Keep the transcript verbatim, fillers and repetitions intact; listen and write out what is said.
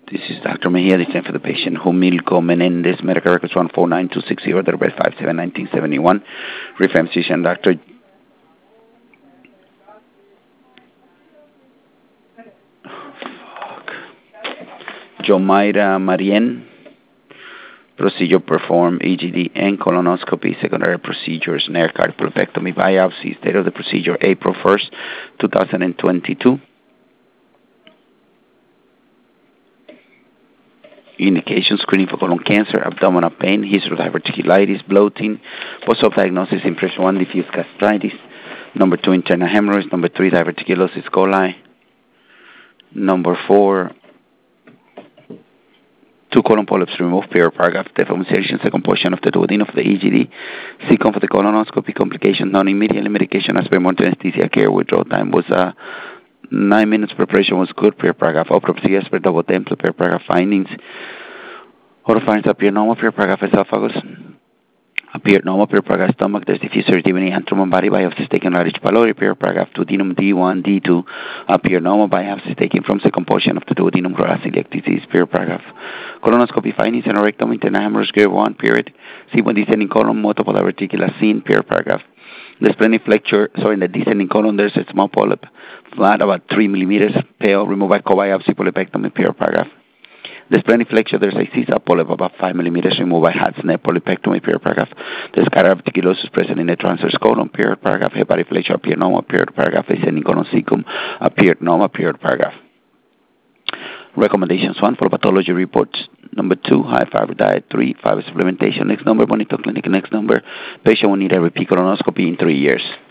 This is Doctor Mejia, this time for the patient, Humilco Menendez, medical records one four nine two six zero, date five seven nineteen seventy-one, reference physician, Doctor Jomaira Marien, procedure performed, E G D and colonoscopy, secondary procedures, N E R cardiopulopectomy, biopsy, state of the procedure, April first, two thousand twenty-two. Indication, screening for colon cancer, abdominal pain, history of diverticulitis, bloating, post-op diagnosis, impression one, diffuse gastritis, number two, internal hemorrhoids, number three, diverticulosis coli, number four, two colon polyps removed, period, paragraph, deformation, second portion of the duodenum of the E G D, second for the colonoscopy, complications, non-immediate medication, aspirin, anesthesia, care, withdrawal time was uh, nine minutes, preparation was good, period, paragraph, autopsy, aspirin, double template, period, paragraph, findings, other findings appear normal, period, paragraph, esophagus, appeared normal, period, paragraph, stomach, there's diffuse erythema, antrum, body biopsies taken, Radish pylori, period, paragraph, duodenum D one, D two, appeared normal, biopsies taken from second portion of the duodenum, celiac disease, period, paragraph, colonoscopy findings, and rectum, internal hemorrhage, grade one, period, see when descending colon, multiple diverticular seen, period, paragraph, the splenic flexure, so in the descending colon, there's a small polyp, flat, about three millimeters, pale, removed by co-biopsy, polypectomy, period, paragraph. The splenic flexure, there's a C-sub polyp about five millimeters, removed by Hadsnet, polypectomy, period, paragraph. There's diverticulosis present in the transverse colon, period, paragraph. Hepatic flexure appeared normal, period, paragraph. Ascending colon cecum appeared normal, period, paragraph. Recommendations: one, for pathology reports. Number two, high fiber diet. Three, fiber supplementation. Next number, monitor clinic. Next number, patient will need a repeat colonoscopy in three years.